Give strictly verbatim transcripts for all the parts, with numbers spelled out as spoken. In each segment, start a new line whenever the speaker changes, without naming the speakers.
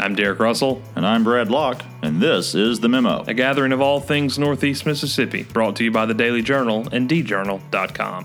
I'm Derek Russell.
And I'm Brad Locke, and this is The Memo,
a gathering of all things Northeast Mississippi, brought to you by the Daily Journal and d journal dot com.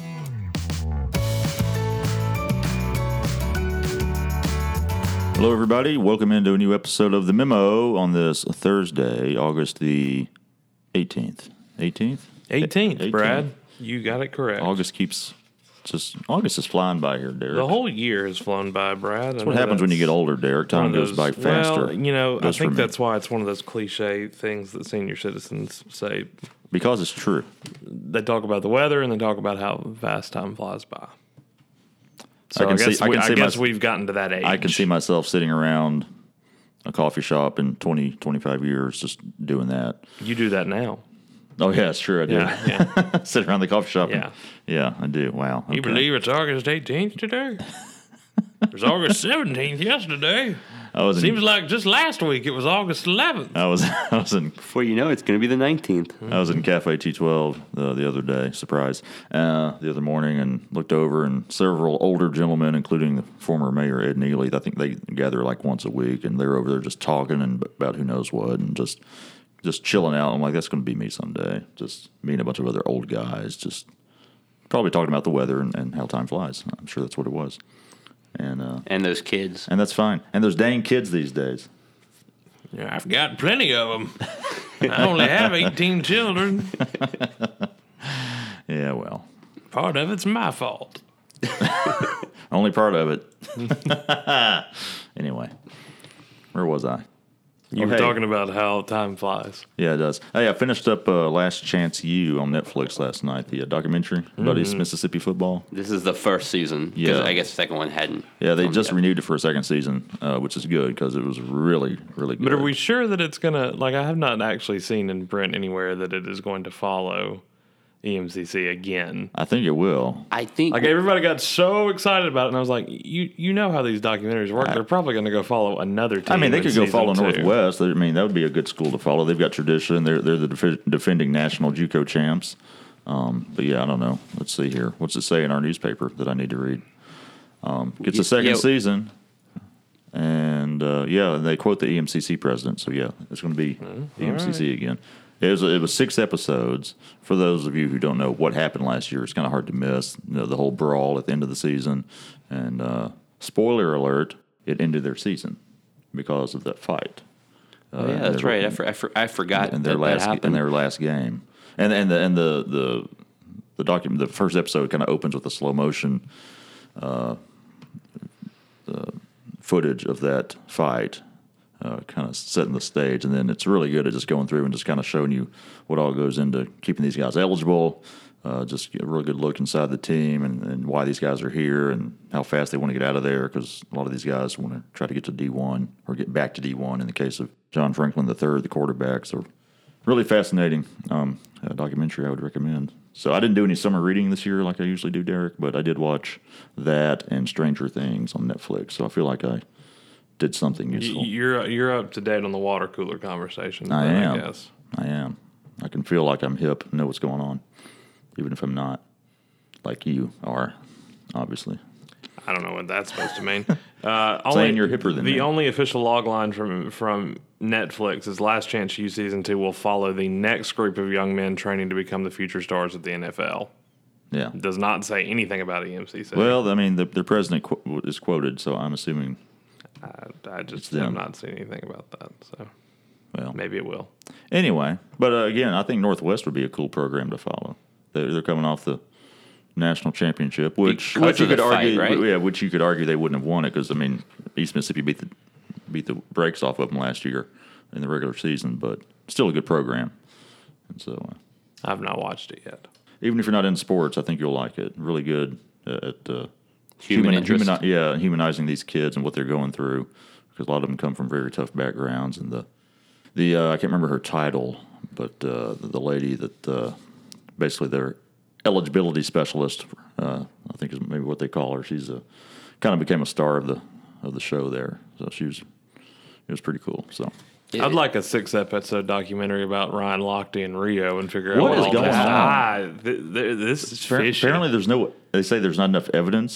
Hello, everybody. Welcome into a new episode of The Memo on this Thursday, August the eighteenth. eighteenth?
eighteenth, eighteenth. Brad. You got it correct.
August keeps just, August is flying by here, Derek.
The whole year has flown by, Brad.
That's what happens that's when you get older, Derek. Time
those,
goes by faster.
Well, you know, I think that's why it's one of those cliche things that senior citizens say.
Because it's true.
They talk about the weather and they talk about how fast time flies by. So I, can I guess, see, I, we, I guess my, we've gotten to that age.
I can see myself sitting around a coffee shop in twenty, twenty-five years just doing that.
You do that now.
Oh, yeah, it's true. I do.
Yeah, yeah.
Sit around the coffee shop.
Yeah.
And, yeah, I do. Wow.
Okay. You believe it's August eighteenth today? It was August seventeenth yesterday. I was Seems in, like just last week it was August eleventh.
I was I was in.
Before you know it, it's going to be the nineteenth.
I was in Cafe T twelve uh, the other day, surprise, uh, the other morning, and looked over, and several older gentlemen, including the former mayor Ed Neely, I think they gather like once a week, and they're over there just talking and about who knows what, and just just chilling out. I'm like, that's going to be me someday. Just me and a bunch of other old guys, just probably talking about the weather and, and how time flies. I'm sure that's what it was. And uh,
and those kids.
And that's fine. And those dang kids these days.
Yeah, I've got plenty of them. I only have eighteen children.
Yeah, well.
Part of it's my fault.
Only part of it. Anyway, where was I?
You oh, were hey. talking about how time flies.
Yeah, it does. Hey, I finished up uh, Last Chance U on Netflix last night, the uh, documentary mm-hmm. about East Mississippi football.
This is the first season.
Yeah.
I guess the second one hadn't.
Yeah, they just yet. renewed it for a second season, uh, which is good because it was really, really good.
But are we sure that it's going to, like, I have not actually seen in print anywhere that it is going to follow E M C C again.
I think it will.
I think
like everybody got so excited about it, and I was like, "You, you know how these documentaries work? I, They're probably going to go follow another team."
I mean, they could go follow
two.
Northwest. I mean, that would be a good school to follow. They've got tradition. They're they're the def- defending national JUCO champs. Um, but yeah, I don't know. Let's see here. What's it say in our newspaper that I need to read? Um, gets a second yeah. season, and uh, yeah, they quote the E M C C president. So yeah, it's going to be mm, E M C C right. again. It was, it was six episodes. For those of you who don't know what happened last year, it's kind of hard to miss. You know, the whole brawl at the end of the season. And uh, spoiler alert, it ended their season because of that fight.
Uh, oh, yeah, that's right. I, for, I, for, I forgot
in their
that,
last,
that happened.
In their last game. And, and, the, and the, the, the, document, the first episode kind of opens with a slow motion uh, the footage of that fight. Uh, kind of setting the stage, and then it's really good at just going through and just kind of showing you what all goes into keeping these guys eligible, uh, just get a really good look inside the team and, and why these guys are here and how fast they want to get out of there, because a lot of these guys want to try to get to D one or get back to D one in the case of John Franklin the third, the quarterback. So really fascinating um, uh, documentary I would recommend. So I didn't do any summer reading this year like I usually do, Derek, but I did watch that and Stranger Things on Netflix, so I feel like I did something useful.
You're you're up to date on the water cooler conversation.
I am.
I guess
I am. I can feel like I'm hip and know what's going on, even if I'm not, like you are, obviously.
I don't know what that's supposed to mean. Uh,
Saying
only,
you're hipper than
the
me.
only official log line from from Netflix is Last Chance U season two will follow the next group of young men training to become the future stars of the N F L.
Yeah,
it does not say anything about E M C C.
Well, I mean, the the president qu- is quoted, so I'm assuming.
I, I just have not seen anything about that, so
well,
maybe it will.
Anyway, but uh, again, I think Northwest would be a cool program to follow. They're, they're coming off the national championship, which, which you could argue,
fight, right?
yeah, which you could argue they wouldn't have won it because I mean, East Mississippi beat the beat the brakes off of them last year in the regular season, but still a good program. And so, uh,
I've not watched it yet.
Even if you're not in sports, I think you'll like it. Really good at. Uh,
Human,
Human,
interest.
Humani- yeah, humanizing these kids and what they're going through, because a lot of them come from very tough backgrounds. And the the uh, I can't remember her title, but uh, the, the lady that uh, basically their eligibility specialist, uh, I think is maybe what they call her. She's a kind of became a star of the of the show there. So she was it was pretty cool. So.
Yeah. I'd like a six-episode documentary about Ryan Lochte and Rio and figure out
what
what
is
all
going
this
on.
Ah, th- th- this is fishy.
Apparently, there's no. They say there's not enough evidence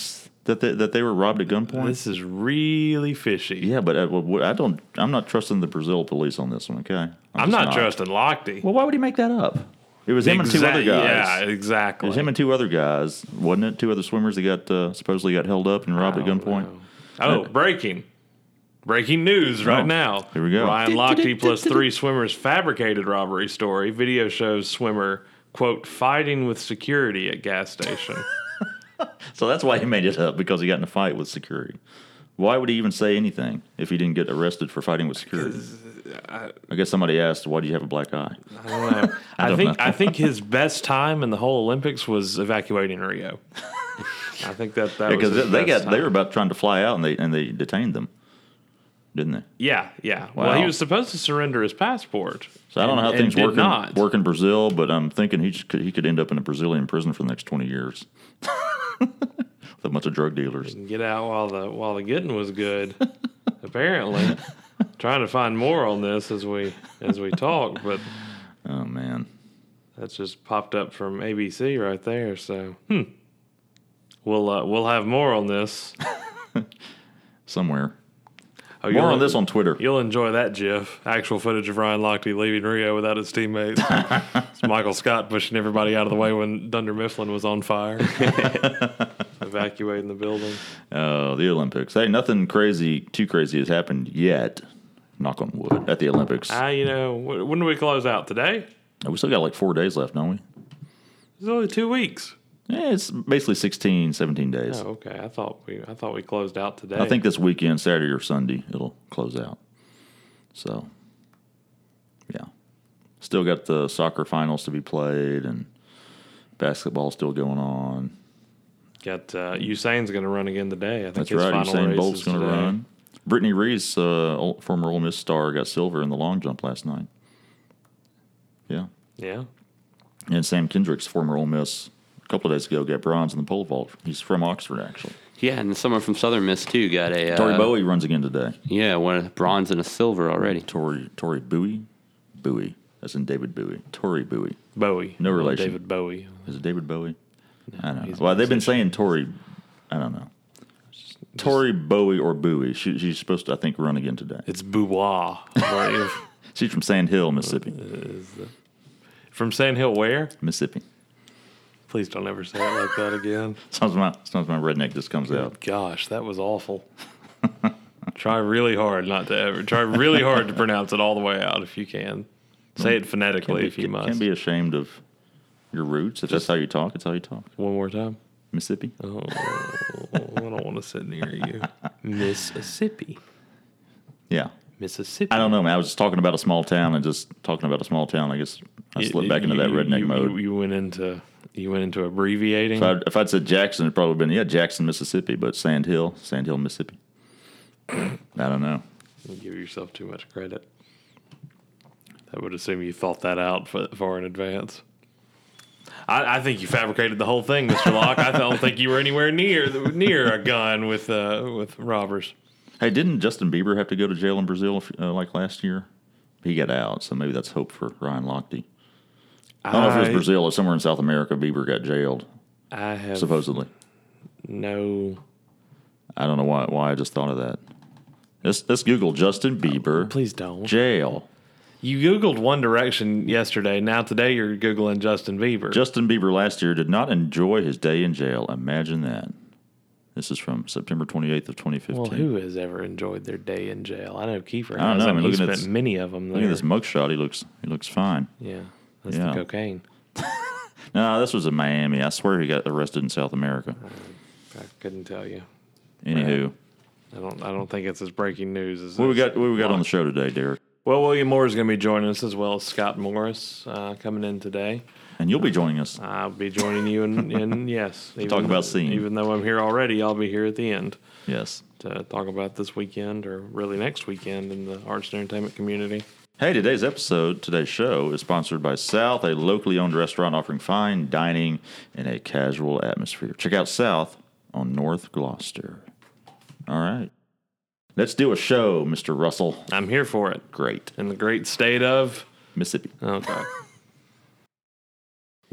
that they, that they were robbed at gunpoint?
This is really fishy.
Yeah, but I, I don't. I'm not trusting the Brazil police on this one. Okay, I'm,
I'm
just
not, trusting Lochte.
Well, why would he make that up? It was him and two other guys.
Yeah, exactly.
It was him and two other guys, wasn't it? Two other swimmers that got uh, supposedly got held up and robbed
I
at
don't
gunpoint.
know. Oh, breaking. Breaking news right
Oh,
now.
here we go.
Ryan Lochte plus three swimmers fabricated robbery story. Video shows swimmer, quote, fighting with security at gas station.
So that's why he made it up, because he got in a fight with security. Why would he even say anything if he didn't get arrested for fighting with security? I, I guess somebody asked, why do you have a black eye?
I don't know. I,
I don't
think
know.
I think his best time in the whole Olympics was evacuating Rio. I think that that
Because
was his
they
best
got they
time.
were about trying to fly out and they and they detained them, didn't they?
Yeah, yeah. Well, he
Wow.
was supposed to surrender his passport.
So I don't know how
and-
things
and did
work
not.
in, work in Brazil, but I'm thinking he could, he could end up in a Brazilian prison for the next twenty years with a bunch of drug dealers.
Get out while the while the getting was good. Apparently, trying to find more on this as we as we talk, but
Oh man,
that's just popped up from A B C right there. So, hmm. we'll uh, we'll have more on this.
somewhere.
Oh,
More
you'll-
on this on Twitter.
You'll enjoy that GIF. Actual footage of Ryan Lochte leaving Rio without his teammates. It's Michael Scott pushing everybody out of the way when Dunder Mifflin was on fire, evacuating the building.
Oh, the Olympics. Hey, nothing crazy, too crazy has happened yet. Knock on wood at the Olympics.
Ah, you know, wh- when do we close out today?
We still got like four days left, don't we?
It's only two weeks.
Yeah, it's basically sixteen, seventeen days.
Oh, okay. I thought we I thought we closed out today.
I think this weekend, Saturday or Sunday, it'll close out. So, yeah. Still got the soccer finals to be played and basketball still going on.
got uh, Usain's going to run again today. I think
That's
his
right.
final
Usain
race
Bolt's
is
going to
today.
run. Brittany Reese, uh, old- former Ole Miss star, got silver in the long jump last night. Yeah.
Yeah.
And Sam Kendricks, former Ole Miss, a couple of days ago, got bronze in the pole vault. He's from Oxford, actually.
Yeah, and someone from Southern Miss too got a uh,
Tori Bowie runs again today.
Yeah, one a bronze and a silver already.
Tori Tori Bowie? Bowie. That's in David Bowie. Tori Bowie.
Bowie.
No
Not
relation.
David Bowie.
Is it David Bowie? I don't know.
he's a
Well, they've been
musician.
saying Tori. I don't know. Tori Bowie or Bowie. She, she's supposed to, I think, run again today.
It's Boudoir. I believe.
She's from Sand Hill, Mississippi.
From Sand Hill, where?
Mississippi.
Please don't ever say it like that again.
Sometimes my, sometimes my redneck just comes out.
Gosh, that was awful. Try really hard not to ever. Try really hard to pronounce it all the way out if you can. Say it phonetically
Can't
if
be,
you
can't-
must.
can't be ashamed of your roots. If that's how you talk, it's how you talk.
One more time.
Mississippi.
Oh, I don't want to sit near you. Mississippi.
Yeah.
Mississippi.
I don't know, man. I was just talking about a small town and just talking about a small town. I guess I
You-
slipped back into
you-
that redneck
you,
mode.
You, you went into you went into abbreviating.
If I'd, if I'd said Jackson, it'd probably been, yeah, Jackson, Mississippi, but Sand Hill, Sand Hill, Mississippi. I don't know.
You give yourself too much credit. I would assume you thought that out for, far in advance. I, I think you fabricated the whole thing, Mister Locke. I don't think you were anywhere near near a gun with uh, with robbers.
Hey, didn't Justin Bieber have to go to jail in Brazil uh, like last year? He got out, so maybe that's hope for Ryan Lochte. I don't know if it was Brazil or somewhere in South America. Bieber got jailed,
I have
supposedly.
no.
I don't know why. Why I just thought of that. Let's let's Google Justin Bieber
Please don't.
jail.
You Googled One Direction yesterday. Now today you're Googling Justin Bieber.
Justin Bieber last year did not enjoy his day in jail. Imagine that. This is from September twenty-eighth of twenty fifteen.
well, who has ever enjoyed their day in jail? I know Kiefer.
I don't
has,
know. I
and
mean,
he
looking at
spent
this-
many of them there.
Look at this mugshot. He looks he looks fine.
Yeah, that's
Yeah.
the cocaine.
No, this was in Miami. I swear he got arrested in South America.
I couldn't tell you.
Anywho,
I don't. I don't think it's as breaking news as
what we
this.
got? What we got on the show today, Derek?
Well, William Moore is going to be joining us as well as Scott Morris uh, coming in today.
And you'll be joining us.
I'll be joining you in, in yes. Even,
talk about scene.
Even though I'm here already, I'll be here at the end
Yes.
to talk about this weekend or really next weekend in the arts and entertainment community.
Hey, today's episode, today's show is sponsored by South, a locally owned restaurant offering fine dining in a casual atmosphere. Check out South on North Gloucester. All right. Let's do a show, Mister Russell.
I'm here for it.
Great.
In the great state of
Mississippi.
okay.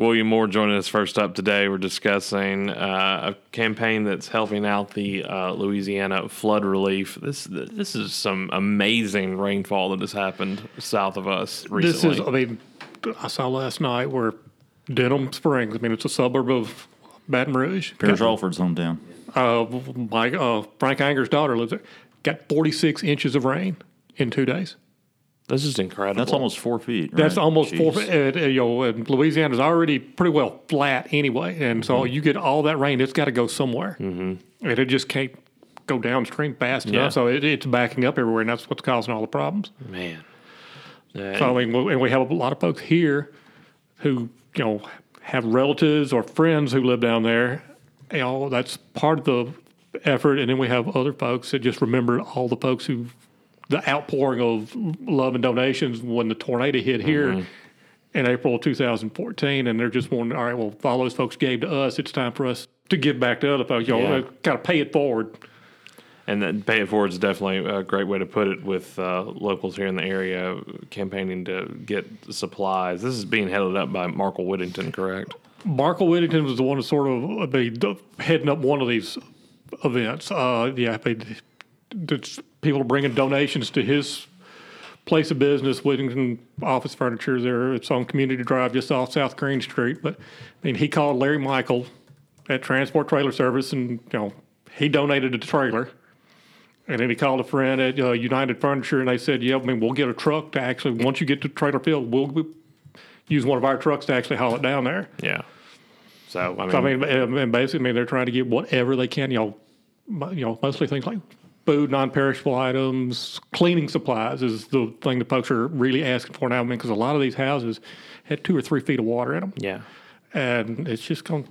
William Moore joining us first up today. We're discussing uh, a campaign that's helping out the uh, Louisiana flood relief. This this is some amazing rainfall that has happened south of us recently.
This is, I mean, I saw last night where Denham Springs, I mean, it's a suburb of Baton Rouge.
Paris Alford's hometown.
Uh, my, uh, Frank Anger's daughter lives there. Got forty-six inches of rain in two days.
This is incredible.
That's almost four feet. Right?
That's almost
Jeez.
four. Uh, you know, and Louisiana's already pretty well flat anyway, and so
Mm-hmm.
you get all that rain, it's got to go somewhere, mm-hmm. and it just can't go downstream fast
Yeah.
enough. So it, it's backing up everywhere, and that's what's causing all the problems.
Man.
So I mean, we- and we have a lot of folks here who you know have relatives or friends who live down there. You know, that's part of the effort, and then we have other folks that just remember all the folks who. The outpouring of love and donations when the tornado hit here
Mm-hmm.
in April of two thousand fourteen, and they're just wondering, all right, well, if all those folks gave to us, it's time for us to give back to other folks. You know,
Yeah.
kind of pay it forward.
And then pay it forward is definitely a great way to put it with uh, locals here in the area campaigning to get supplies. This is being headed up by Markle Whittington, correct?
Markle Whittington was the one to sort of be heading up one of these events. Uh, yeah, they, it's people are bringing donations to his place of business, Whittington Office Furniture. There, it's on Community Drive, just off South Green Street. But I mean, he called Larry Michael at Transport Trailer Service, and you know, he donated a trailer. And then he called a friend at uh, United Furniture, and they said, "Yeah, I mean, we'll get a truck to actually. Once you get to Trailer Field, we'll, we'll use one of our trucks to actually haul it down there."
Yeah. So, I mean,
So, I mean, and and basically, I mean, they're trying to get whatever they can. You know, mo- you know, mostly things like food, non-perishable items, cleaning supplies is the thing that folks are really asking for now. I mean, because a lot of these houses had two or three feet of water in them,
yeah.
and it's just going.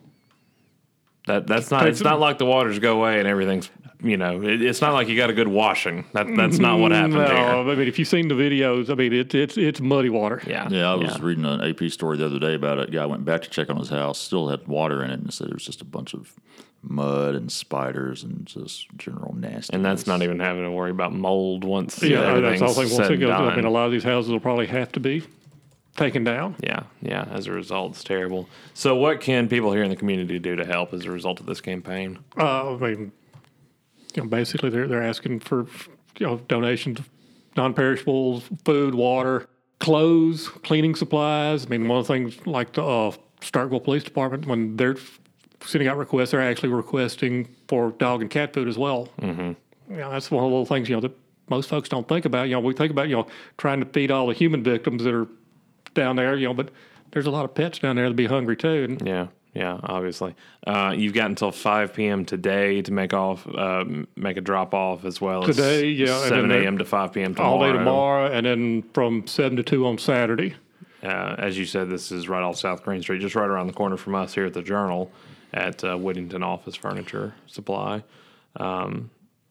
That that's not.
Take
It's
some-
not like the waters go away and everything's. You know, it, it's not like you got a good washing. That that's not what happened
No,
here.
I mean, if you've seen the videos, I mean, it's it's it's muddy water.
Yeah.
Yeah, I was reading an A P story the other day about it. A guy went back to check on his house, still had water in it, and said there was just a bunch of mud and spiders and just general nasty.
And that's not even having to worry about mold once.
Yeah,
everything's
that's all. Thing. Once
said
it goes,
and
I mean,
done.
a lot of these houses will probably have to be taken down.
Yeah, yeah. As a result, it's terrible. So, what can people here in the community do to help as a result of this campaign?
Uh, I mean, you know, basically they're they're asking for you know donations, of non-perishables, food, water, clothes, cleaning supplies. I mean, one of the things like the uh, Starkville Police Department, when they're sending out requests, they're actually requesting for dog and cat food as well. Mm-hmm. You know, that's one of the little things you know that most folks don't think about. You know, we think about you know trying to feed all the human victims that are down there. You know, but there's a lot of pets down there that be hungry too. And
Yeah, yeah. Obviously, uh, you've got until five p.m. today to make off, uh, make a drop off as well. as
Today, yeah, and
seven
then
a.m. to five p.m. tomorrow.
all day tomorrow, and then from seven to two on Saturday.
Uh, as you said, this is right off South Green Street, just right around the corner from us here at the Journal at uh, Whittington Office Furniture Supply. Um,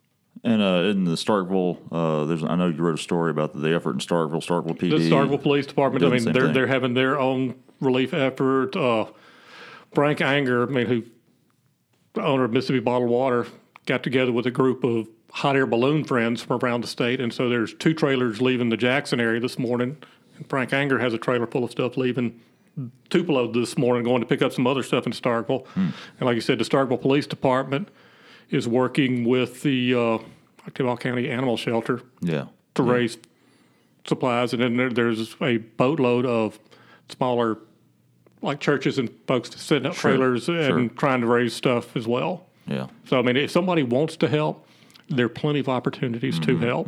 And uh, in the Starkville, uh, there's I know you wrote a story about the effort in Starkville, Starkville P D.
The Starkville Police Department, I
doing the
mean,
same
they're
thing.
they're having their own relief effort. Uh, Frank Anger, I mean, who the owner of Mississippi Bottled Water, got together with a group of hot air balloon friends from around the state, and so there's two trailers leaving the Jackson area this morning. And Frank Anger has a trailer full of stuff leaving Tupelo this morning, going to pick up some other stuff in Starkville. And like you said, the Starkville Police Department is working with the uh, Octavia County Animal Shelter
Yeah.
to raise supplies, and then there, there's a boatload of smaller, like churches and folks to setting up
Sure,
trailers and
sure.
trying to raise stuff as well.
Yeah.
So I mean, if somebody wants to help, there are plenty of opportunities to help.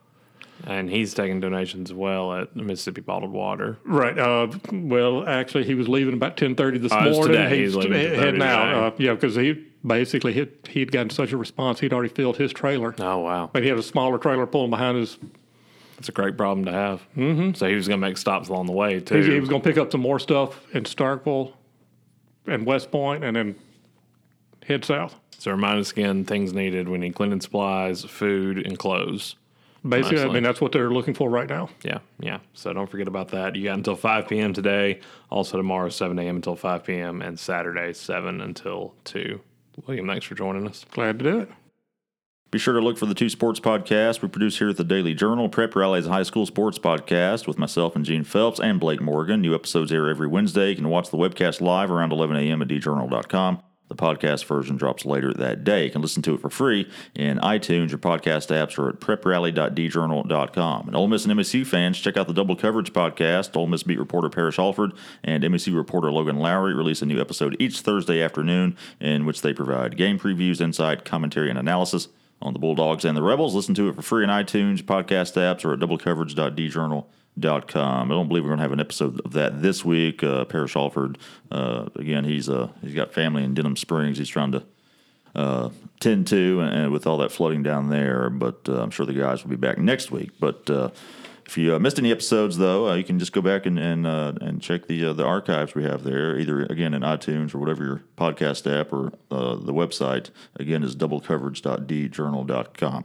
and he's taking donations as well at Mississippi Bottled Water.
Right. Uh, well, actually, he was leaving about ten thirty this
Oh, it was
morning.
today. He's leaving
he-
ten thirty
heading out.
today.
Uh, yeah, because he basically he he'd gotten such a response. He'd already filled his trailer.
Oh, wow.
But he had a smaller trailer pulling behind his.
That's a great problem to have. Mm-hmm. So he was going to make stops along the way, too.
He, he was going to pick up some more stuff in Starkville and West Point, and then head south.
So remind us again, things needed. We need cleaning supplies, food, and clothes.
Basically, I
Nicely.
mean, that's what they're looking for right now.
Yeah, yeah. So don't forget about that. You got until five p.m. today. Also tomorrow, seven a.m. until five p.m. and Saturday, seven until two. William, thanks for joining us.
Glad to do it.
Be sure to look for the Two Sports Podcast we produce here at the Daily Journal. Prep Rally is a high school sports podcast with myself and Gene Phelps and Blake Morgan. New episodes air every Wednesday. You can watch the webcast live around eleven a.m. at d journal dot com. The podcast version drops later that day. You can listen to it for free in iTunes or podcast apps or at prep rally dot d journal dot com. And Ole Miss and M S U fans, check out the Double Coverage podcast. Ole Miss beat reporter Parrish Alford and M S U reporter Logan Lowry release a new episode each Thursday afternoon in which they provide game previews, insight, commentary, and analysis on the Bulldogs and the Rebels. Listen to it for free in iTunes, podcast apps, or at double coverage dot d journal dot com. I don't believe we're going to have an episode of that this week. Uh, Parrish Alford, uh, again, he's uh, he's got family in Denham Springs. He's trying to uh, tend to, and, and with all that flooding down there. But uh, I'm sure the guys will be back next week. But uh, if you uh, missed any episodes, though, uh, you can just go back and and, uh, and check the uh, the archives we have there, either again in iTunes or whatever your podcast app, or uh, the website again is double coverage dot d journal dot com.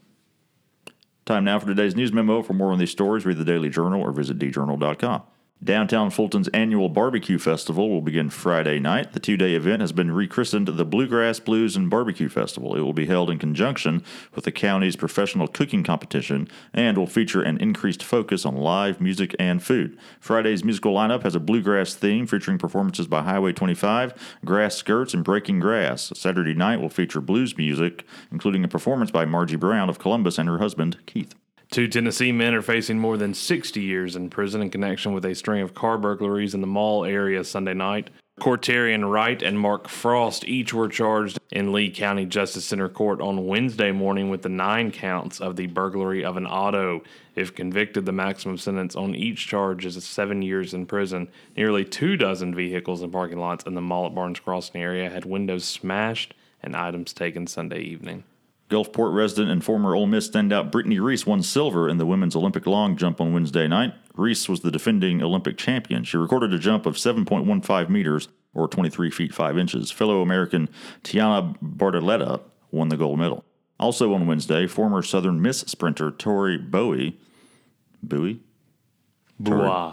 Time now for today's news memo. For more on these stories, read the Daily Journal or visit d journal dot com. Downtown Fulton's annual barbecue festival will begin Friday night. The two-day event has been rechristened the Bluegrass Blues and Barbecue Festival. It will be held in conjunction with the county's professional cooking competition and will feature an increased focus on live music and food. Friday's musical lineup has a bluegrass theme featuring performances by Highway twenty-five, Grass Skirts, and Breaking Grass. Saturday night will feature blues music, including a performance by Margie Brown of Columbus and her husband, Keith.
Two Tennessee men are facing more than sixty years in prison in connection with a string of car burglaries in the mall area Sunday night. Cortarian Wright and Mark Frost each were charged in Lee County Justice Center Court on Wednesday morning with the nine counts of the burglary of an auto. If convicted, the maximum sentence on each charge is seven years in prison. Nearly two dozen vehicles and parking lots in the mall at Barnes Crossing area had windows smashed and items taken Sunday evening.
Gulfport resident and former Ole Miss standout Brittany Reese won silver in the women's Olympic long jump on Wednesday night. Reese was the defending Olympic champion. She recorded a jump of seven point one five meters, or twenty-three feet five inches. Fellow American Tiana Bartoletta won the gold medal. Also on Wednesday, former Southern Miss sprinter Tori Bowie, Bowie?
Bois.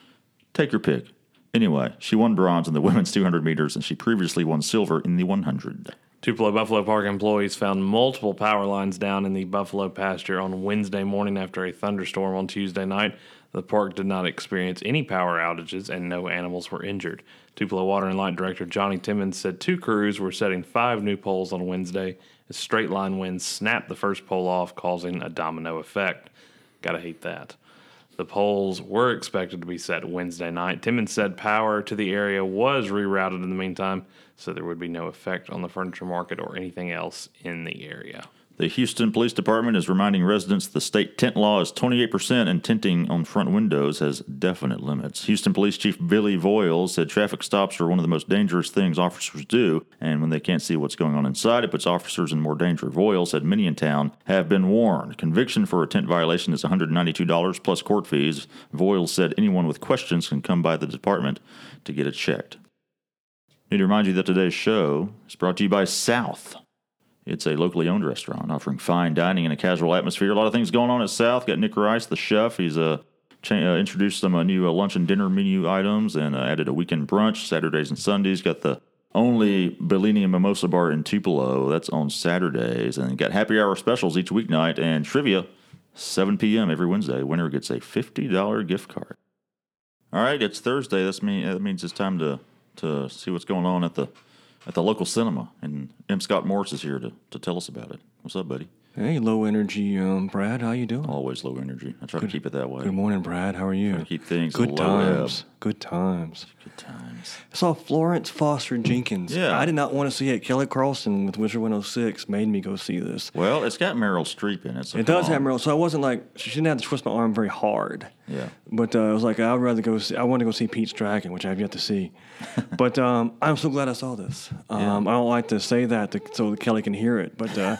Take your pick. Anyway, she won bronze in the women's two hundred meters, and she previously won silver in the one hundred.
Tupelo Buffalo Park employees found multiple power lines down in the Buffalo pasture on Wednesday morning after a thunderstorm on Tuesday night. The park did not experience any power outages and no animals were injured. Tupelo Water and Light Director Johnny Timmons said two crews were setting five new poles on Wednesday as straight line winds snapped the first pole off, causing a domino effect. Gotta hate that. The poles were expected to be set Wednesday night. Timmons said power to the area was rerouted in the meantime, so there would be no effect on the furniture market or anything else in the area.
The Houston Police Department is reminding residents the state tent law is twenty-eight percent and tinting on front windows has definite limits. Houston Police Chief Billy Voiles said traffic stops are one of the most dangerous things officers do, and when they can't see what's going on inside, it puts officers in more danger. Voiles said many in town have been warned. Conviction for a tent violation is one hundred ninety-two dollars plus court fees. Voiles said anyone with questions can come by the department to get it checked. Need to remind you that today's show is brought to you by South. It's a locally owned restaurant offering fine dining in a casual atmosphere. A lot of things going on at South. Got Nick Rice, the chef. He's uh, cha- uh, introduced some uh, new uh, lunch and dinner menu items and uh, added a weekend brunch, Saturdays and Sundays. Got the only Bellini and Mimosa Bar in Tupelo. That's on Saturdays. And got happy hour specials each weeknight and trivia, seven p.m. every Wednesday. Winner gets a fifty dollars gift card. All right, it's Thursday. That's mean, that means it's time to, to see what's going on at the at the local cinema, and M. Scott Morris is here to, to tell us about it. What's up, buddy?
Hey, low energy, um, Brad. How you doing?
Always low energy. I try
Good-
to keep it that way.
Good morning, Brad. How are you?
Try to keep things
Good
low
times.
ebb.
Good times.
Good times.
I saw Florence Foster Jenkins.
Yeah.
I did not want to see it. Kelly Carlson with Wizard one oh six made me go see this.
Well, it's got Meryl Streep in it. So
It
come
does
on.
have Meryl, so I wasn't like, she didn't have to twist my arm very hard.
Yeah.
But uh, I was like, I'd rather go see, I want to go see Pete's Dragon, which I have yet to see. But um, I'm so glad I saw this. Um, I don't like to say that to, so that Kelly can hear it, but uh,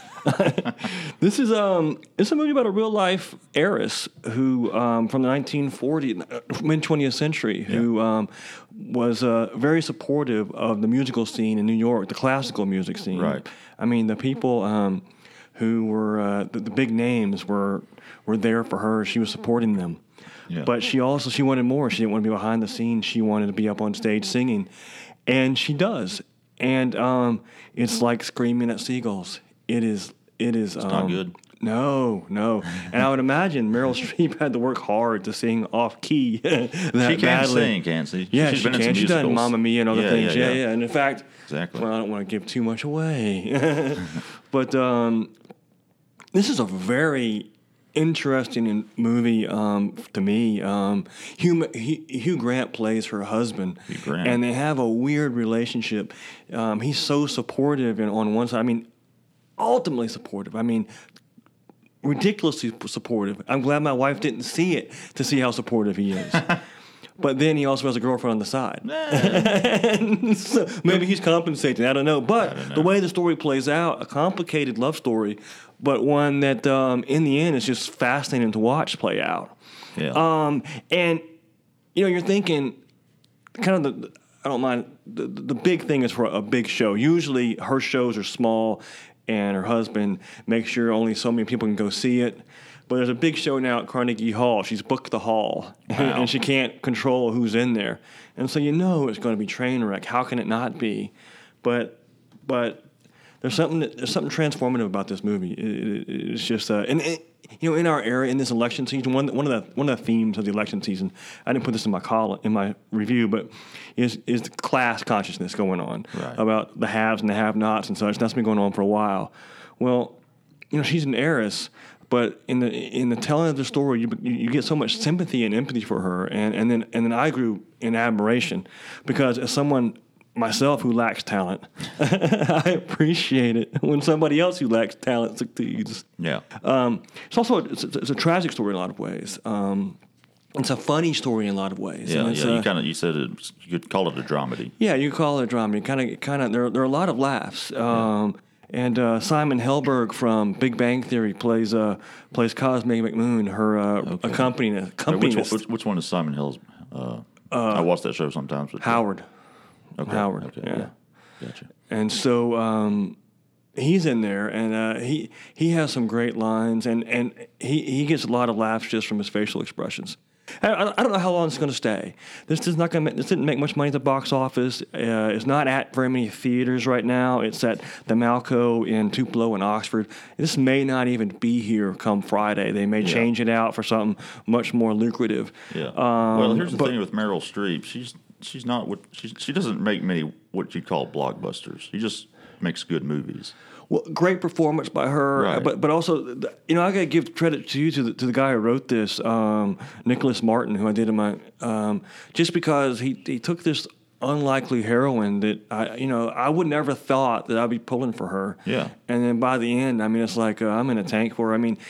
this is um, it's a movie about a real life heiress who, um, from the nineteen forties, mid twentieth century, who um, was uh, very supportive of the musical scene in New York, the classical music scene.
Right.
I mean, the people um, who were uh, the, the big names were were there for her. She was supporting them.
Yeah.
But she also, she wanted more. She didn't want to be behind the scenes. She wanted to be up on stage singing. And she does. And um, it's like screaming at seagulls. It is it is
It's
um,
not good.
No, no. And I would imagine Meryl Streep had to work hard to sing off key that
She can
badly.
sing, can't she?
Yeah,
She's
she
been in
can.
some
She's done
musicals.
Mamma Mia and other
Yeah,
things.
yeah,
Yeah,
yeah.
yeah. And in fact,
Exactly.
well, I don't want to give too much away. But um, this is a very interesting in- movie um, to me. Um, Hugh, Hugh Hugh Grant plays her husband,
Hugh Grant.
and they have a weird relationship. Um, he's so supportive, and on one side, I mean, ultimately supportive. I mean, ridiculously supportive. I'm glad my wife didn't see it to see how supportive he is. But then he also has a girlfriend on the side. So maybe he's compensating. I don't know. But
don't know.
the way the story plays out, a complicated love story, but one that um, in the end is just fascinating to watch play out.
Yeah.
Um, and, you know, you're thinking kind of the, I don't mind, the, the big thing is for a big show. Usually her shows are small and her husband makes sure only so many people can go see it. But there's a big show now at Carnegie Hall. She's booked the hall,
Wow.
and she can't control who's in there. And so you know it's going to be train wreck. How can it not be? But but there's something that, there's something transformative about this movie. It, it, it's just uh, and it, you know, in our era, in this election season, one one of the one of the themes of the election season, I didn't put this in my column in my review, but is is the class consciousness going on
Right.
about the haves and the have-nots and such. That's been going on for a while. Well, you know, she's an heiress. But in the in the telling of the story, you you get so much sympathy and empathy for her, and, and then and then I grew in admiration, because as someone myself who lacks talent, I appreciate it when somebody else who lacks talent succeeds.
yeah.
Um, it's also a, it's, a, it's a tragic story in a lot of ways. Um, it's a funny story in a lot of ways.
Yeah,
And it's,
yeah. You
uh,
kind of you said it. You could call it a dramedy.
yeah, you could call it a drama. Kind of, kind of. There, there are a lot of laughs. Um, And uh, Simon Helberg from Big Bang Theory plays uh, plays Cosme McMoon, her uh,
Okay.
accompanist.
Wait, which,
accompanist.
one, which, which one is Simon Hill's? Uh, I watch that show sometimes. But
Howard.
Okay.
Howard,
Okay.
yeah.
Gotcha.
And so um, he's in there, and uh, he he has some great lines, and, and he, he gets a lot of laughs just from his facial expressions. I, I I don't know how long it's going to stay. This is not going. This didn't make much money at the box office. Uh, it's not at very many theaters right now. It's at the Malco in Tupelo and Oxford. This may not even be here come Friday. They may
Yeah.
change it out for something much more lucrative.
Yeah.
Um,
well, here's the
but-
thing with Meryl Streep. She's she's not what she she doesn't make many what you call blockbusters. She just makes good movies.
Well, great performance by her,
Right.
but but also, you know, I got to give credit to you to the to the guy who wrote this, um, Nicholas Martin, who I did in my, um, just because he he took this unlikely heroine that I, you know, I would never thought that I'd be pulling for her.
Yeah.
And then by the end, I mean, it's like uh, I'm in a tank for her. I mean,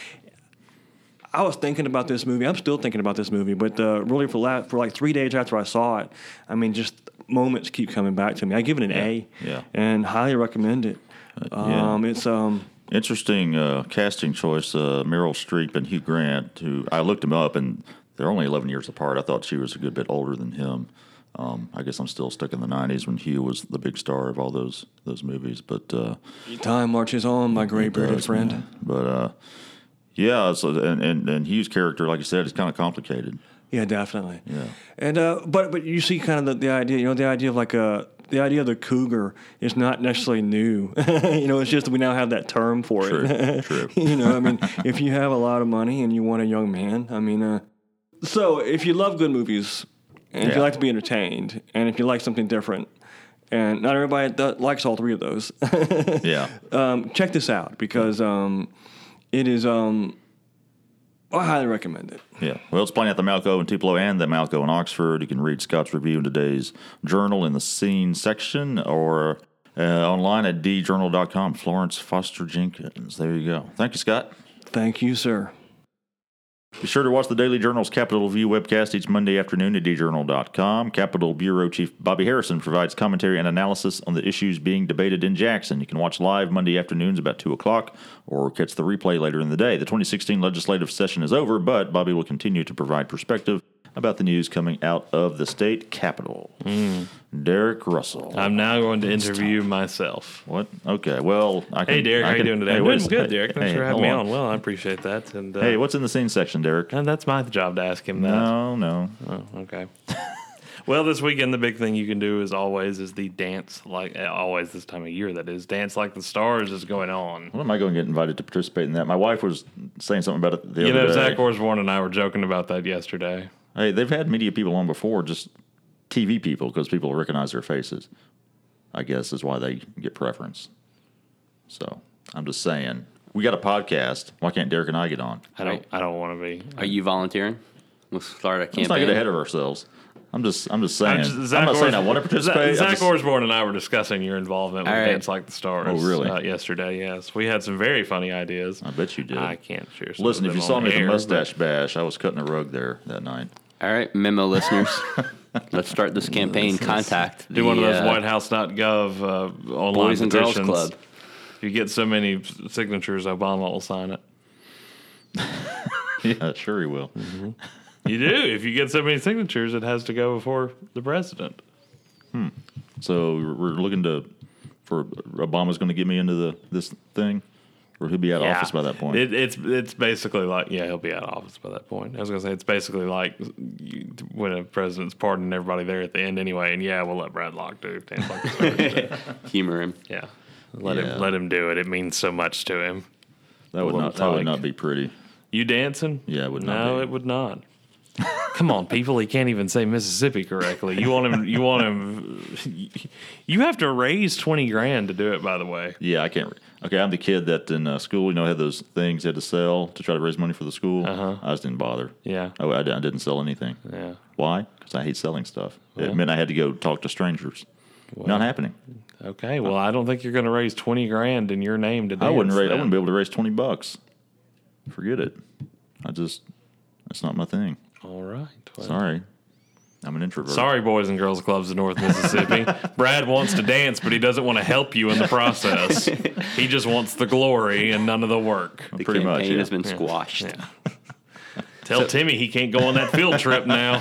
I was thinking about this movie. I'm still thinking about this movie, but uh, really for la- for like three days after I saw it, I mean, just moments keep coming back to me. I give it an A,
Yeah.
and highly recommend it.
yeah.
Um, it's um.
Interesting uh, casting choice, uh, Meryl Streep and Hugh Grant, who I looked them up, and they're only eleven years apart. I thought she was a good bit older than him. Um, I guess I'm still stuck in the nineties when Hugh was the big star of all those those movies. But uh,
Time marches on, my great bearded
does,
friend.
man. But uh, yeah, so and, and and Hugh's character, like you said, is kind of complicated.
Yeah, definitely.
Yeah.
And uh, but but you see kind of the, the idea, you know, the idea of like a the idea of the cougar is not necessarily new. You know, it's just that we now have that term for
True,
it.
true.
You know, I mean, if you have a lot of money and you want a young man, I mean, uh, so if you love good movies and if
Yeah.
you like to be entertained and if you like something different, and not everybody th- likes all three of those,
Yeah.
um, check this out because um, it is. Um, I highly recommend it.
Yeah. Well, it's playing at the Malco in Tupelo and the Malco in Oxford. You can read Scott's review in today's journal in the scene section or uh, online at d journal dot com. Florence Foster Jenkins. There you go. Thank you, Scott.
Thank you, sir.
Be sure to watch the Daily Journal's Capitol View webcast each Monday afternoon at d journal dot com. Capitol Bureau Chief Bobby Harrison provides commentary and analysis on the issues being debated in Jackson. You can watch live Monday afternoons about two o'clock or catch the replay later in the day. The twenty sixteen legislative session is over, but Bobby will continue to provide perspective about the news coming out of the state capitol. Derek Russell.
I'm now going to interview myself.
What? Okay, well, I can...
Hey, Derek,
I
how you
can-
doing today?
Hey,
I'm
wait
doing
a
good,
sec.
Derek. Thanks
Hey,
for having
hold
me
on.
on. Well, I appreciate that. And uh,
Hey, what's in the scene section, Derek?
and that's my job to ask him that.
No, no.
Oh, okay. Well, this weekend the big thing you can do is always is the dance like always this time of year. That is dance like the stars is going on.
When am I going to get invited to participate in that? My wife was saying something about it the
You
other
know,
day.
Zach Osborne and I were joking about that yesterday.
Hey, they've had media people on before, just T V people, because people recognize their faces. I guess is why they get preference. So I'm just saying, we got a podcast. Why can't Derek and I get on?
I don't. I don't want to be.
Are you volunteering? We'll start a
Let's not
campaign.
get ahead of ourselves. I'm just, I'm just saying.
I'm,
I'm,
just, Zach
not saying I
Osborne-
want to participate.
Zach,
I
Zach
just-
Osborne and I were discussing your involvement with
All right.
Dance Like the Stars.
Oh, really?
Uh, yesterday, yes, we had some very funny ideas.
I bet you did.
I can't share. Some
Listen,
of
if you
them
saw
on
me at the
air,
mustache bash, I was cutting a rug there that night.
All right, memo listeners. Let's start this campaign. Contact
but Do
the,
one of those
uh,
White House dot gov uh, online
Boys and Girls
petitions.
Club.
If you get so many signatures, Obama will sign it.
Yeah, sure he will.
You do. If you get so many signatures, it has to go before the president.
So we're we're looking to, for Obama's going to get me into the this thing, or he'll be out of office by that point.
It, it's it's basically like yeah, he'll be out of office by that point. I was gonna say it's basically like you, when a president's pardoning everybody there at the end anyway, and yeah, we'll let Brad Locke do Dance Like the Stars.
humor him.
Yeah, let
Yeah.
him let him do it. It means so much to him.
that would
a
not
little
that would
tyke.
not be pretty.
You dancing?
Yeah, it would not
No,
be.
it would not. Come on, people! He can't even say Mississippi correctly. You want him? You want him? You have to raise twenty grand to do it. By the way,
Yeah, I can't. Okay, I'm the kid that in uh, school, you know, had those things you had to sell to try to raise money for the school. Uh-huh. I just didn't bother.
yeah,
I, I, I didn't sell anything.
yeah.
Why? Because I hate selling stuff.
Well.
It meant I had to go talk to strangers. Not happening.
Okay, well, I don't think you're going to raise twenty grand in your name to dance.
I wouldn't. Ra- I
then.
wouldn't be able to raise twenty bucks. Forget it. I just. That's not my thing.
All right. Well,
Sorry. I'm an introvert.
Sorry, Boys and Girls Clubs of North Mississippi. Brad wants to dance, but he doesn't want to help you in the process. He just wants the glory and none of the work.
The
Pretty
campaign
much, yeah.
has been squashed.
Tell Timmy he can't go on that field trip now.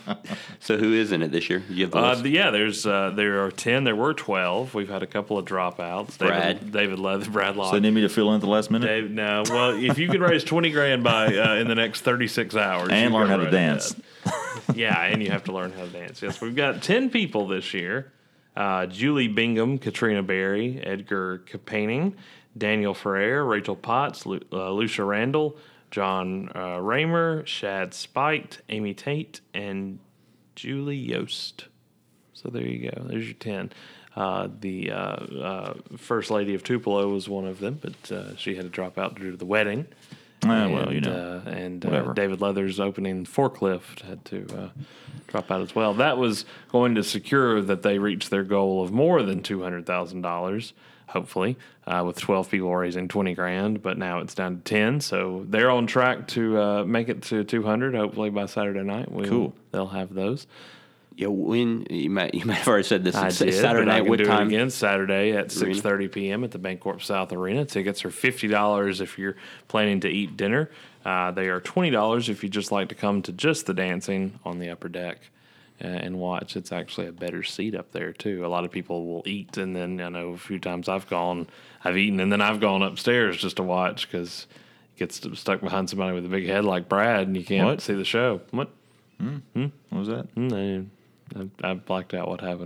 So who is in it this year? You have the
Uh,
list?
yeah, there's uh, there are ten. There were twelve. We've had a couple of dropouts.
Brad.
David, David Leather, Brad Locke.
So they need me to fill in at the last minute
Dave, no, well, if you could raise twenty grand by uh, in the next thirty-six hours,
and
you
learn
could
how to
raise
dance.
that. Yeah, and you have to learn how to dance. Yes, we've got ten people this year. Uh, Julie Bingham, Katrina Berry, Edgar Kapaning, Daniel Ferrer, Rachel Potts, Lu- uh, Lucia Randall, John uh, Raymer, Shad Spite, Amy Tate, and Julie Yost. So there you go. There's your ten. Uh, the uh, uh, First Lady of Tupelo was one of them, but uh, she had to drop out due to the wedding.
Ah, well, you
And,
know.
uh, and uh,
whatever.
David Leather's opening forklift had to uh, drop out as well. That was going to secure that they reach their goal of more than two hundred thousand dollars, hopefully, uh, with twelve people raising twenty grand. But now it's down to ten, so they're on track to uh, make it to two hundred. Hopefully by Saturday night, we'll,
Cool.
They'll have those.
Yeah, when you might you might have already said this.
I
It's
did,
Saturday
but I
night.
can
What
do
time?
it again Saturday at six thirty p.m. at the Bancorp South Arena. Tickets are fifty dollars if you're planning to eat dinner. Uh, they are twenty dollars if you just like to come to just the dancing on the upper deck uh, and watch. It's actually a better seat up there too. A lot of people will eat, and then I know a few times I've gone, I've eaten, and then I've gone upstairs just to watch because it gets stuck behind somebody with a big head like Brad, and you can't
What?
see the show. What?
What was that?
Mm, I, I blacked out what happened.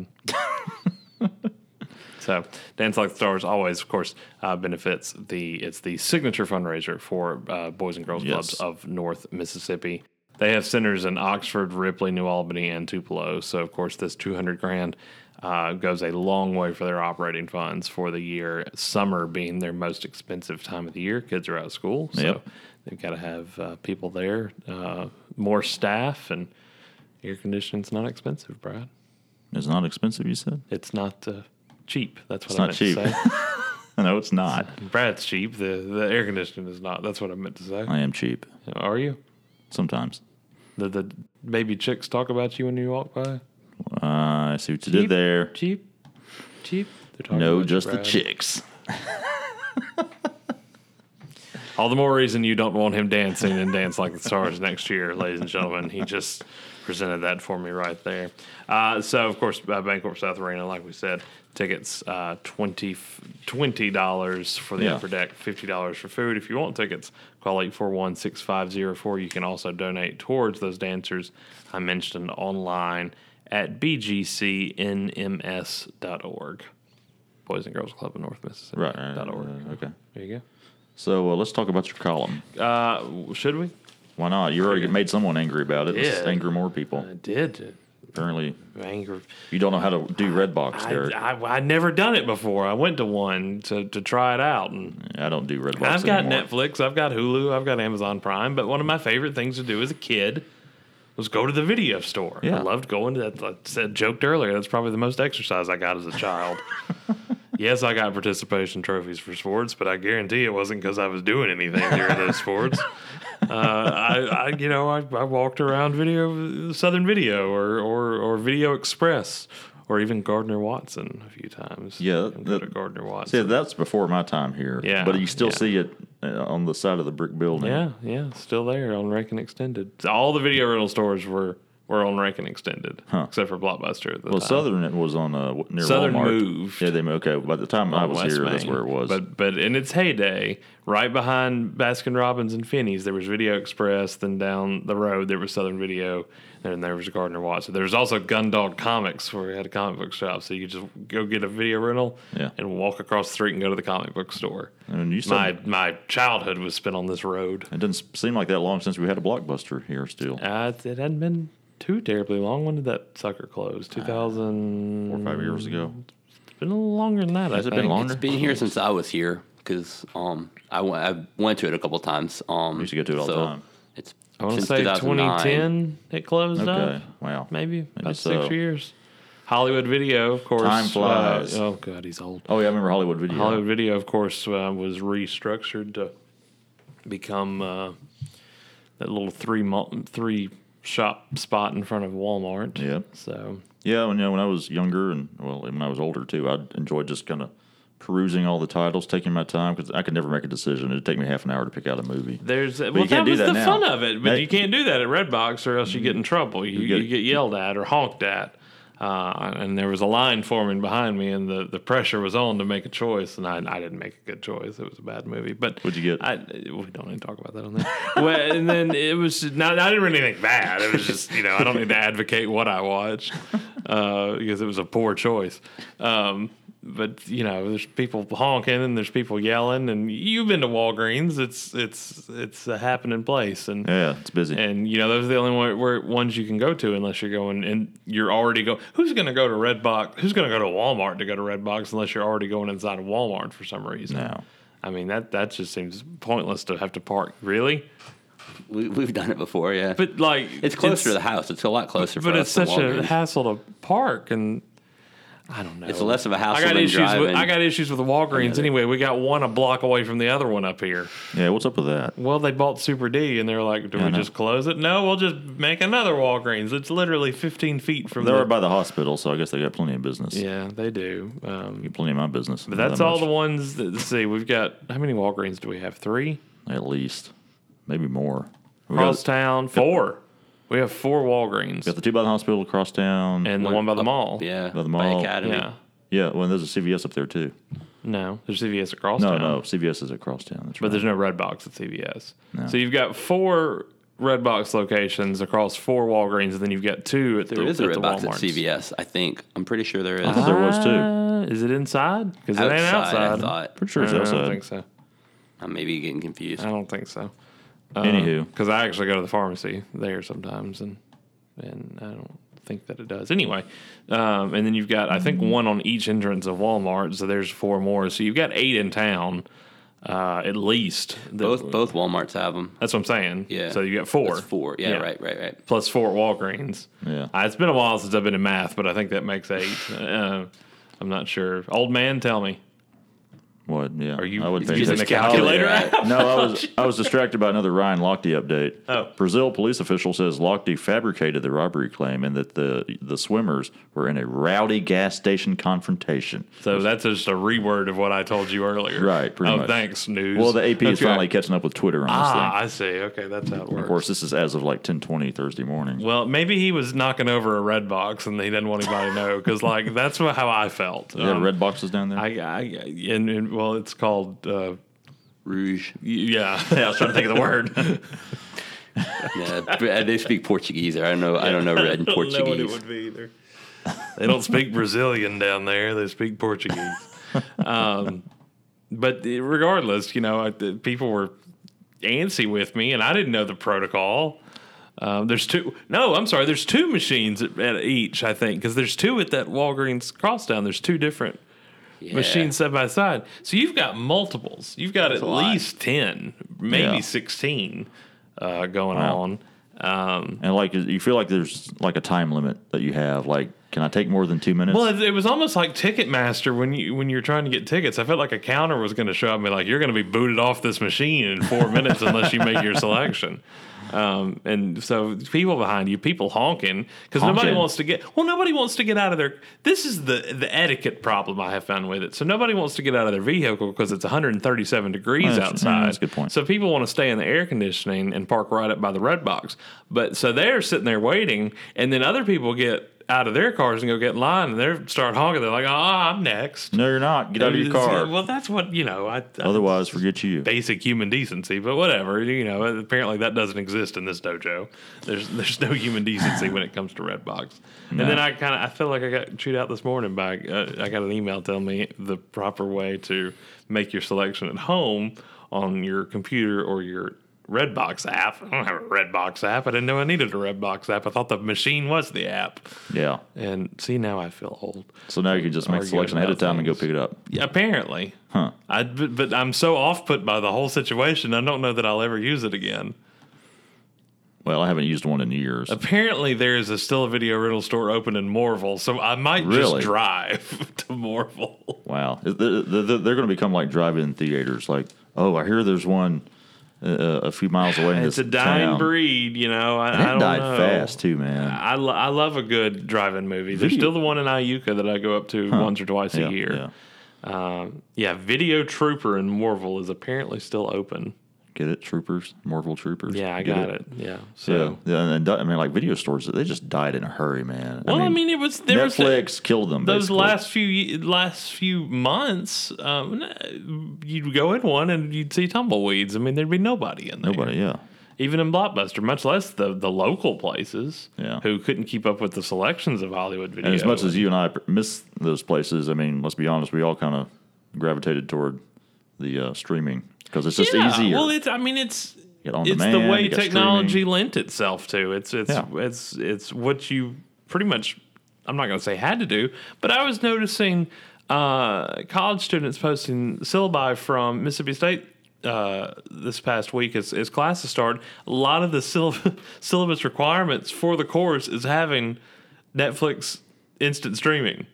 So, Dance Like the Stars always, of course, uh, benefits the. It's the signature fundraiser for uh, Boys and Girls
Yes.
Clubs of North Mississippi. They have centers in Oxford, Ripley, New Albany, and Tupelo. So, of course, this two hundred grand uh, goes a long way for their operating funds for the year. Summer being their most expensive time of the year. Kids are out of school, so
Yep.
they've got to have uh, people there, uh, more staff, and air conditioning's not expensive, Brad.
It's not expensive, you said?
It's not uh, cheap. That's what
It's
I
not
meant
cheap.
to say.
No, it's not.
Brad's cheap. The the air conditioning is not. That's what I meant to say.
I am cheap.
Are you?
Sometimes.
The the baby chicks talk about you when you walk by?
Uh, I see what you
Cheap?
did there.
Cheap? Cheap? They're talking
No,
about you,
just the
Brad.
chicks.
All the more reason you don't want him dancing and Dance Like the Stars next year, ladies and gentlemen. He just presented that for me right there. Uh, so, of course, uh, Bancorp South Arena, like we said, tickets uh, twenty dollars for the
Yeah.
upper deck, fifty dollars for food. If you want tickets, call eight four one, six five zero four. You can also donate towards those dancers I mentioned online at b g c n m s dot org. Boys and Girls Club of North Mississippi.
Right. right,
dot org.
uh, okay.
There you
So uh, let's talk about your column.
go. Uh, should we?
Why not? You already made someone angry about it. Let's
Yeah.
anger more people.
I did.
Apparently,
Anger.
you don't know how to do Redbox,
I,
Derek. I,
I, I'd never done it before. I went to one to, to try it out, and
don't do Redbox
I've got
anymore.
Netflix, I've got Hulu, I've got Amazon Prime. But one of my favorite things to do as a kid was go to the video store.
Yeah.
I loved going to that. I said, joked earlier, that's probably the most exercise I got as a child. Yes, I got participation trophies for sports, but I guarantee it wasn't because I was doing anything during those sports. Uh, I, I, you know, I, I walked around video, Southern Video, or, or, or Video Express, or even Gardner Watson a few times.
Yeah,
I go
that-
to Gardner
See,
Watson.
that's before my time here.
Yeah,
But you still
yeah.
see it uh, on the side of the brick building.
Yeah, yeah, still there on Rankin Extended. All the video rental stores were, were on Rankin Extended,
Huh.
except for Blockbuster at the
Well,
time.
Southern it was on uh, near
Southern
Walmart.
moved.
Yeah, they moved. Okay, by the time I
on
was
West
here, that's
Main.
where it was.
But but in its heyday, right behind Baskin Robbins and Finney's, there was Video Express. Then down the road, there was Southern Video. And there was Gardner Watson. There was also Gundog Comics, where we had a comic book shop. So you could just go get a video rental
Yeah.
and walk across the street and go to the comic book store.
And you said
My my childhood was spent on this road.
it doesn't seem like that long since we had a Blockbuster here still.
Uh, it hadn't been too terribly long. When did that sucker close? two thousand
Four or five years ago.
It's been a little longer than that.
Has
I
it been
think.
longer?
It's been here since I was here because um, I, went, I went to it a couple times. Um,
We used to go to it all the
so
time.
It's
I want to
since
say
two thousand nine.
twenty ten it closed
Okay,
up.
wow.
Maybe, about
so.
six years. Hollywood Video, of course.
Time flies.
Uh, oh, God, he's old.
Oh, yeah, I remember Hollywood Video.
Hollywood Video, of course, uh, was restructured to become uh, that little three mul- three shop spot in front of Walmart.
Yep.
So
Yeah, when, you know, when I was younger and, well, when I was older too, I enjoyed just kind of perusing all the titles, taking my time, because I could never make a decision. It'd take me half an hour to pick out a movie.
there's well,
you can't
that
do
was
that
the
now.
fun of it, but
Hey.
you can't do that at Redbox, or else you get in trouble. You, you,
get-
get, yelled at or honked at. Uh, and there was a line forming behind me, and the, the pressure was on to make a choice, and I, I didn't make a good choice. It was a bad movie. But
What'd you get?
I, we don't need to talk about that on there. Well, and then it was not. I didn't read anything bad. It was just, you know, I don't need to advocate what I watched uh, because it was a poor choice. Um, but you know, there's people honking and there's people yelling, and you've been to Walgreens. It's it's it's a happening place, and
Yeah, it's busy.
and you know those are the only one, where, ones you can go to unless you're going and you're already go. Who's going to go to Redbox? Who's going to go to Walmart to go to Redbox unless you're already going inside of Walmart for some reason?
No.
I mean that that just seems pointless to have to park. Really?
We, we've done it before, yeah.
But like
it's closer to the house. It's a lot closer.
But
for
it's
us than
such a
Walgreens.
hassle to park, and I don't know.
It's less of a
I
hassle
got
than
issues
driving.
with I got issues with the Walgreens anyway. We got one a block away from the other one up here.
Yeah, what's up with that?
Well, they bought Super D, and they're like, "Do
Yeah, I
we
know.
just close it?" No, we'll just make another Walgreens. It's literally fifteen feet from.
They
the,
were by the hospital, so I guess they got plenty of business.
Yeah, they do. Um,
Plenty of my business.
but that's all the ones that. Let's see, we've got how many Walgreens do we have? Three.
At least. Maybe more. We got,
Crosstown, four. We have four Walgreens,
got the two by the hospital across town.
and the one by the mall.
Yeah,
By the
by
mall.
Academy.
Yeah.
Yeah, well, there's a C V S up there too.
No, there's C V S across
No,
town.
no, C V S is across town. That's
But
right.
there's no Redbox at C V S. So you've got four Redbox locations across four Walgreens, and then you've got two at
There
the
is a
at the
Redbox at
Walmarts.
C V S, I think. I'm pretty sure there is.
I thought there was too.
Uh, is it inside? Because it ain't
outside,
outside.
I thought.
Pretty sure it's
Uh, I
outside.
don't think so.
I may be getting confused.
I don't think so.
Anywho.
Because I actually go to the pharmacy there sometimes, and and I don't think that it does. Anyway, um, and then you've got, I think, one on each entrance of Walmart, so there's four more. So you've got eight in town, uh, at least. that-
Both both Walmarts have them.
That's what I'm saying.
Yeah.
So you got four.
That's four. Yeah,
Yeah.
right, right, right.
Plus four at Walgreens.
Yeah.
Uh, it's been a while since I've been in math, but I think that makes eight. Uh, I'm not sure. Old man, tell me.
What? Yeah.
Are you
I wouldn't pay
using
attention.
the calculator
Calculator
app?
No, I was I was distracted by another Ryan Lochte update.
Oh.
Brazil police official says Lochte fabricated the robbery claim and that the the swimmers were in a rowdy gas station confrontation.
So that's just a reword of what I told you earlier.
Right, pretty
oh,
much.
thanks, news.
Well, the A P is
Okay.
finally catching up with Twitter on this
Ah,
thing.
I see. Okay, that's how it works.
Of course, this is as of like ten twenty Thursday morning.
Well, maybe he was knocking over a red box and he didn't want anybody to know because, like, that's what, how I felt.
Is that
Um,
red boxes down there?
I, I, and, and well, it's called, uh,
Rouge.
yeah. yeah. I was trying to think of the word.
Yeah, but they speak Portuguese there. I don't know. I don't know red and
I don't know what it
Portuguese.
would be either. They don't speak Brazilian down there. They speak Portuguese. Um, but regardless, you know, I, the people were antsy with me, and I didn't know the protocol. Um, there's two. No, I'm sorry. There's two machines at, at each, I think, because there's two at that Walgreens Crosstown. There's two different
Yeah.
machines side by side. So you've got multiples. You've got
That's
at
a lot.
least ten, maybe
Yeah.
sixteen uh, going
Wow.
on. Um,
And like you feel like there's like a time limit that you have. Like, can I take more than two minutes?
Well, it, it was almost like Ticketmaster when you when you're trying to get tickets. I felt like a counter was going to show up and be like, "You're going to be booted off this machine in four minutes unless you make your selection." Um, and so people behind you, people honking because nobody
Honking.
wants to get. Well, nobody wants to get out of their. This is the the etiquette problem I have found with it. So nobody wants to get out of their vehicle because it's one hundred thirty-seven degrees
That's-
outside.
yeah, that's a good point.
So people want to stay in the air conditioning and park right up by the red box. But so they're sitting there waiting, and then other people get out of their cars and go get in line, and they start honking. They're like, "Oh, I'm next."
no, you're not. Get out of your car.
Well, that's what you know. I, I
Otherwise, forget you.
basic human decency, but whatever. You know, apparently that doesn't exist in this dojo. There's there's no human decency when it comes to Redbox. And then I kind of I feel like I got chewed out this morning by uh, I got an email telling me the proper way to make your selection at home on your computer or your Redbox app. I don't have a Redbox app. I didn't know I needed a Redbox app. I thought the machine was the app.
Yeah.
And see, now I feel old.
So now you can just make a
Arguing
selection ahead of
about
time and go
things.
pick it up.
Yeah, apparently.
Huh.
I, but, but I'm so off put by the whole situation, I don't know that I'll ever use it again.
Well, I haven't used one in years.
Apparently, there is a still a video rental store open in Morville, so I might
Really?
just drive to Morville.
Wow. They're, they're, they're going to become like drive-in theaters. Like, oh, I hear there's one uh, a few miles away in
It's
this
a dying
town.
breed, you know. I,
And
I
it
don't
died
know.
fast, too, man.
I, lo- I love a good drive-in movie. There's
Video-
still the one in Iuka that I go up to once or twice
Yeah,
a year.
yeah.
Um, yeah, Video Trooper in Morville is apparently still open.
Get it? Troopers? Morville Troopers?
Yeah, I
Get
got it. Yeah. So.
Yeah. yeah. And, I mean, like video stores, they just died in a hurry, man.
Well, I mean, it was there was
Netflix killed them.
those
basically.
last few ye- last few months. Um, you'd go in one and you'd see tumbleweeds. I mean, there'd be nobody in there.
Nobody, yeah.
Even in Blockbuster, much less the the local places.
Yeah.
Who couldn't keep up with the selections of Hollywood video.
And as much as you and I miss those places, I mean, let's be honest, we all kind of gravitated toward the uh, streaming because it's just
yeah,
easier.
Well, it's I mean, it's
Get on
it's the
demand,
way
you got
technology
streaming.
lent itself to. It's it's
Yeah.
it's it's what you pretty much. I'm not going to say had to do, but I was noticing uh, college students posting syllabi from Mississippi State uh, this past week as, as classes started. A lot of the syllab- syllabus requirements for the course is having Netflix instant streaming.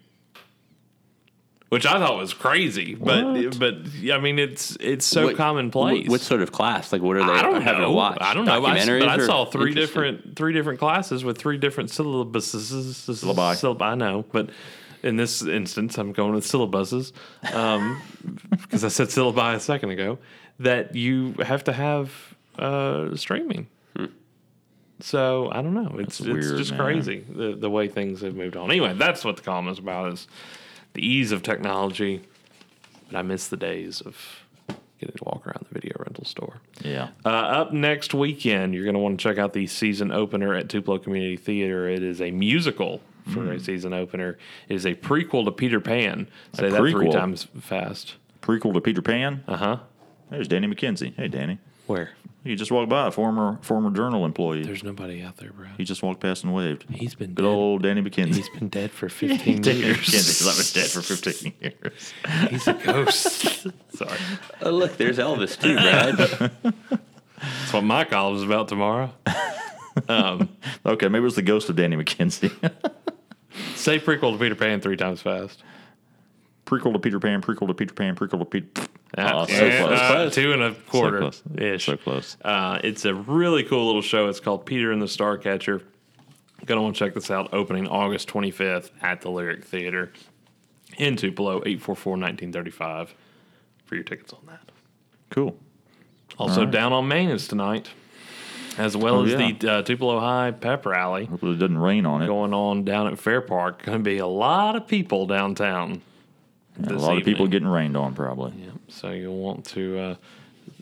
Which I thought was crazy, but
What?
but I mean it's it's so
What-
commonplace.
What, what sort of class? Like, what are they
I don't
having
know.
to watch?
I don't know. I, s-
Documentaries
but I
or-
saw three
Interesting.
different three different classes with three different syllabuses.
Syllabi.
Syllab- I know, but in this instance, I'm going with syllabuses um, because I said syllabi a second ago. That you have to have uh, streaming. So I don't know. It's
That's
it's
weird,
just
man.
crazy the the way things have moved on. Anyway, that's what the column is about: is the ease of technology. But I miss the days of getting to walk around the video rental store.
yeah.
Uh, up next weekend, you're going to want to check out the season opener at Tupelo Community Theater. It is a musical for a season opener. It is a prequel to Peter Pan. Say that three
prequel?
times fast.
Prequel to Peter Pan.
Uh huh.
There's Danny McKenzie. Hey, Danny.
Where?
You just walked by, a former former journal employee.
There's nobody out there, bro.
He just walked past and waved.
He's been
Good
dead.
old Danny McKenzie.
He's been dead for fifteen
Danny
years.
McKenzie's like been dead for fifteen years.
He's a ghost. Sorry.
Oh, look, there's Elvis too, Brad.
That's what my column's about tomorrow.
Okay, maybe it was the ghost of Danny McKenzie.
Say prequel to Peter Pan three times fast.
Prequel to Peter Pan, prequel to Peter Pan, prequel to Peter.
Uh,
Oh, so
yeah,
close.
uh, two and a quarter
close.
ish.
So close.
Uh, it's a really cool little show. It's called Peter and the Starcatcher. Gonna want to check this out. Opening August twenty-fifth at the Lyric Theater in Tupelo. eight four four, one nine three five for your tickets on that.
Cool.
Also,
All right.
Down on Main is tonight, as well
Oh,
as
yeah.
the uh, Tupelo High Pep Rally
Hopefully it doesn't rain on it.
going on down at Fair Park. Going to be a lot of people downtown.
Yeah, a
this
lot of people
evening.
getting rained on, probably.
Yeah, so you'll want to uh,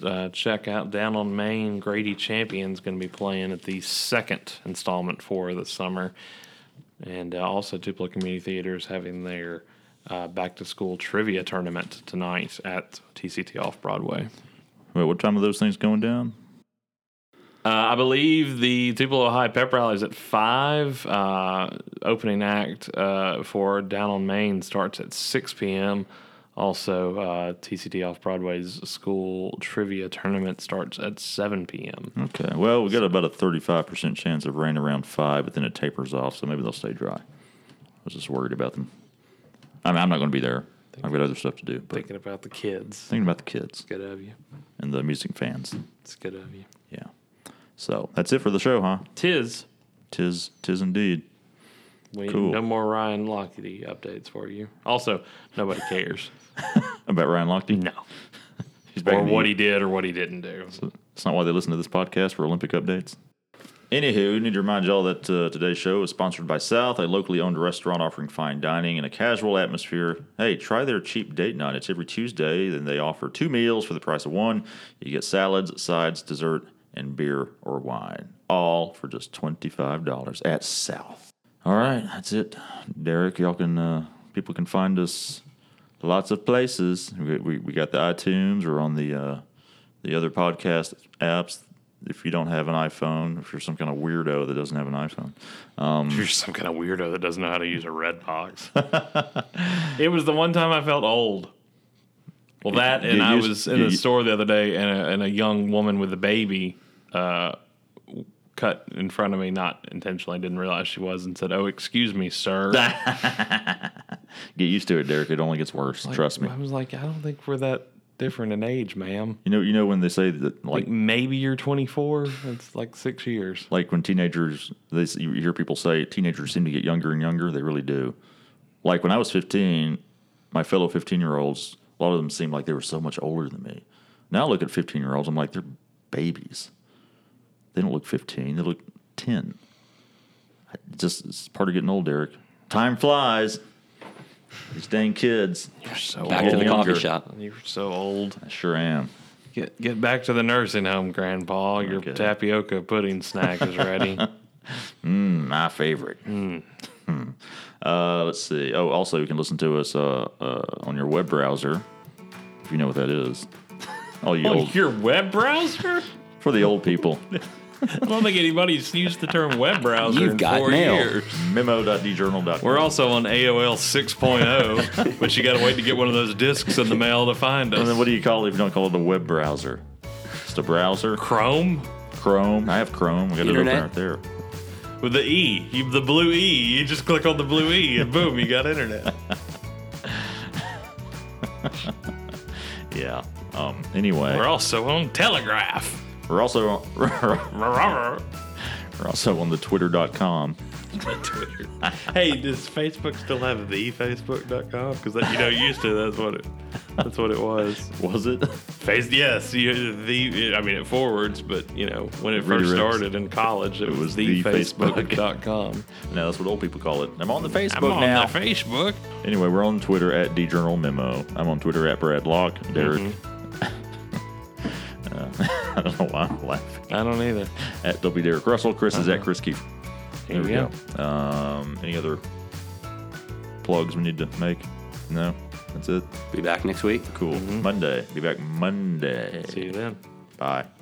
uh, check out Down on Main. Grady Champion's going to be playing at the second installment for the summer. And uh, also Tupelo Community Theater is having their uh, back-to-school trivia tournament tonight at T C T Off-Broadway.
Wait, what time are those things going down?
Uh, I believe the Tupelo High Pep Rally is at five. Uh, opening act uh, for Down on Main starts at six p.m. Also, uh, T C T Off-Broadway's school trivia tournament starts at seven p.m.
Okay. Well, we got about a thirty-five percent chance of rain around five, but then it tapers off, so maybe they'll stay dry. I was just worried about them. I mean, I'm not going to be there. I've got other stuff to do. But
Thinking about the kids.
thinking about the kids
Good of you.
and the music fans.
It's good of you.
Yeah. So that's it for the show, huh?
Tis.
Tis, tis indeed.
We
Cool.
No more Ryan Lochte updates for you. Also, nobody cares.
About Ryan Lochte?
No.
He's back
Or
in the
what he did or what he didn't do.
It's not why they listen to this podcast for Olympic updates. Anywho, need to remind y'all that uh, today's show is sponsored by South, a locally owned restaurant offering fine dining in a casual atmosphere. Hey, try their cheap date night. It's every Tuesday, and they offer two meals for the price of one. You get salads, sides, dessert, and beer or wine, all for just twenty-five dollars at South. All right, that's it. Derek, y'all can, uh, people can find us lots of places. We, we, we got the iTunes. We're on the, uh, the other podcast apps. If you don't have an iPhone, if you're some kind of weirdo that doesn't have an iPhone. Um,
You're some kind of weirdo that doesn't know how to use a red box. It was the one time I felt old. Well, that and
You
I
used-
was in
you-
the store the other day, and a, and a young woman with a baby uh, cut in front of me, not intentionally, didn't realize she was, and said, "Oh, excuse me, sir."
Get used to it, Derek. It only gets worse. Trust me.
I was like, I don't think we're that different in age, ma'am.
You know, you know when they say that,
Like
like,
maybe you're twenty-four. It's like six years.
like when teenagers, they s- you hear people say teenagers seem to get younger and younger. They really do. Like when I was fifteen, my fellow fifteen-year-olds, a lot of them seemed like they were so much older than me. Now I look at fifteen-year-olds, I'm like, they're babies. They don't look fifteen. They look ten. I- Just it's part of getting old, Derek. Time flies. These dang kids.
You're so
Back
old.
to the coffee
younger.
shop.
You're so old.
I sure am.
Get get back to the nursing home, Grandpa. Your
Okay.
tapioca pudding snack is ready.
Mm, my favorite. Hmm. Uh, let's see. Oh, also, you can listen to us uh, uh, on your web browser, if you know what that is. All you
Oh,
old,
your web browser?
for the old people.
I don't think anybody's used the term web browser
You've
in
got
four
mail.
years.
memo dot d journal dot com.
We're also on A O L six point oh, but you got to wait to get one of those discs in the mail to find
And then
us.
what do you call it if you don't call it a web browser? Just a browser?
Chrome
Chrome. I have Chrome. I got it open
Internet?
right there.
with the E, you, the blue E. You just click on the blue E, and boom, you got internet.
Yeah. Um. Anyway,
We're also on Telegraph.
we're also we're also on the twitter dot com.
Twitter. Hey, does Facebook still have the facebook dot com? Because you know, used to that's what it that's what it was.
Was it?
Face yes, you, the I mean it forwards, but you know when it first
Redirects.
started in college, it,
It
was,
was
the
the Facebook.
facebook dot com.
No, that's what old people call it. I'm on the Facebook
I'm on
now.
the Facebook.
Anyway, we're on Twitter at djournalmemo. I'm on Twitter at Brad Locke. Derek. uh, I don't know why I'm laughing.
I don't either.
At W. Derek Russell. Chris is at Chris Keefe.
Here
There
we
we go. Um, any other plugs we need to make? No? That's it?
Be back next week.
Cool. Monday. Be back Monday.
See you then.
Bye.